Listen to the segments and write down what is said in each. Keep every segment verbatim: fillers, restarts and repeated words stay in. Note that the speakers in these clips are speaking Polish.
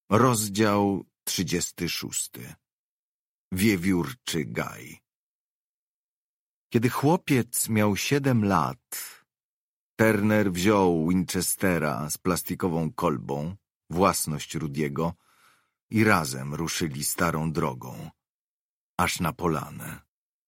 Rozdział trzydziesty szósty. Wiewiórczy gaj. Kiedy chłopiec miał siedem lat, Turner wziął Winchestera z plastikową kolbą, własność Rudiego, i razem ruszyli starą drogą, aż na polanę.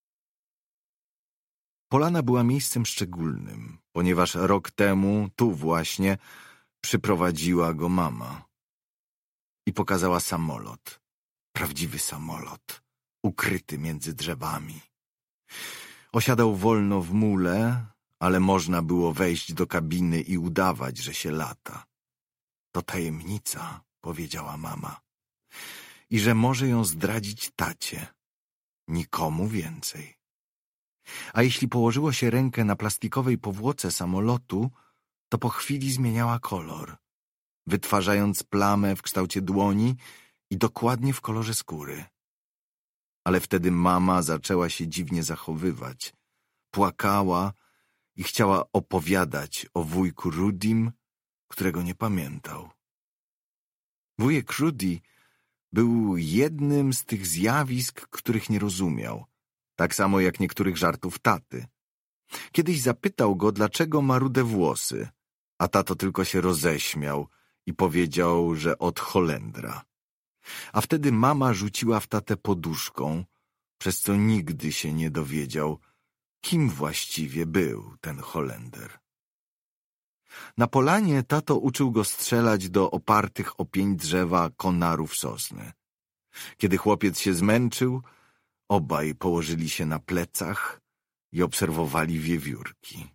Polana była miejscem szczególnym, ponieważ rok temu, tu właśnie, przyprowadziła go mama i pokazała samolot, prawdziwy samolot, ukryty między drzewami. Osiadał wolno w mule, ale można było wejść do kabiny i udawać, że się lata. To tajemnica, powiedziała mama, i że może ją zdradzić tacie. Nikomu więcej. A jeśli położyło się rękę na plastikowej powłoce samolotu, to po chwili zmieniała kolor, wytwarzając plamę w kształcie dłoni i dokładnie w kolorze skóry. Ale wtedy mama zaczęła się dziwnie zachowywać. Płakała i chciała opowiadać o wujku Rudim, którego nie pamiętał. Wujek Rudy był jednym z tych zjawisk, których nie rozumiał, tak samo jak niektórych żartów taty. Kiedyś zapytał go, dlaczego ma rude włosy, a tato tylko się roześmiał i powiedział, że od Holendra. A wtedy mama rzuciła w tatę poduszką, przez co nigdy się nie dowiedział, kim właściwie był ten Holender. Na polanie tato uczył go strzelać do opartych o pień drzewa konarów sosny. Kiedy chłopiec się zmęczył, obaj położyli się na plecach i obserwowali wiewiórki.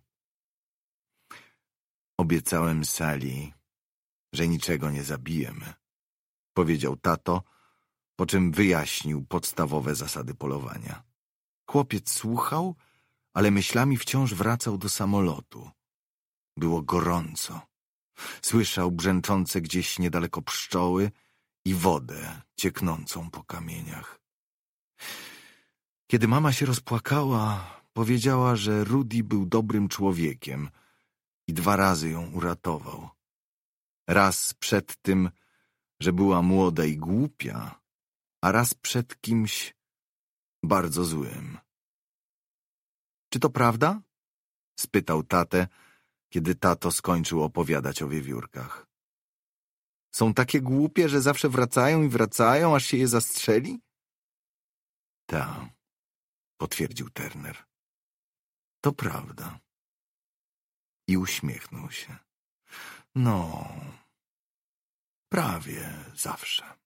Obiecałem Sally, że niczego nie zabijemy, powiedział tato, po czym wyjaśnił podstawowe zasady polowania. Chłopiec słuchał, ale myślami wciąż wracał do samolotu. Było gorąco. Słyszał brzęczące gdzieś niedaleko pszczoły i wodę cieknącą po kamieniach. Kiedy mama się rozpłakała, powiedziała, że Rudy był dobrym człowiekiem i dwa razy ją uratował. Raz przed tym, że była młoda i głupia, a raz przed kimś bardzo złym. Czy to prawda? Spytał tatę, kiedy tato skończył opowiadać o wiewiórkach. Są takie głupie, że zawsze wracają i wracają, aż się je zastrzeli? Tak, potwierdził Turner. To prawda. I uśmiechnął się. No, prawie zawsze.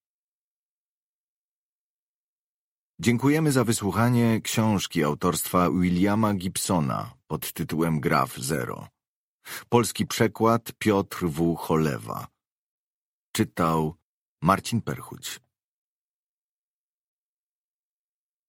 Dziękujemy za wysłuchanie książki autorstwa Williama Gibsona pod tytułem Graf Zero. Polski przekład Piotr W. Cholewa. Czytał Marcin Perchuć.